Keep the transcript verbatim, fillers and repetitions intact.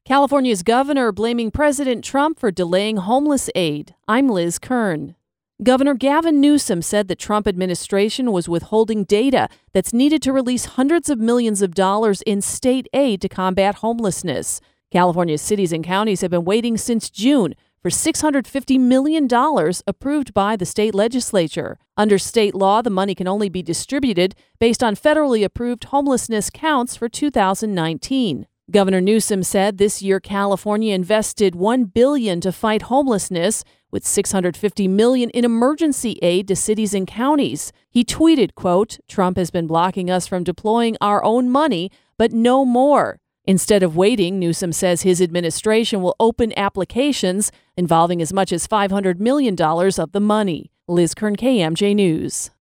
California's governor blaming President Trump for delaying homeless aid. I'm Liz Kern. Governor Gavin Newsom said the Trump administration was withholding data that's needed to release hundreds of millions of dollars in state aid to combat homelessness. California's cities and counties have been waiting since June for six hundred fifty million dollars approved by the state legislature. Under state law, the money can only be distributed based on federally approved homelessness counts for two thousand nineteen. Governor Newsom said this year California invested one billion dollars to fight homelessness, with six hundred fifty million dollars in emergency aid to cities and counties. He tweeted, quote, "Trump has been blocking us from deploying our own money, but no more." Instead of waiting, Newsom says his administration will open applications involving as much as five hundred million dollars of the money. Liz Kern, K M J News.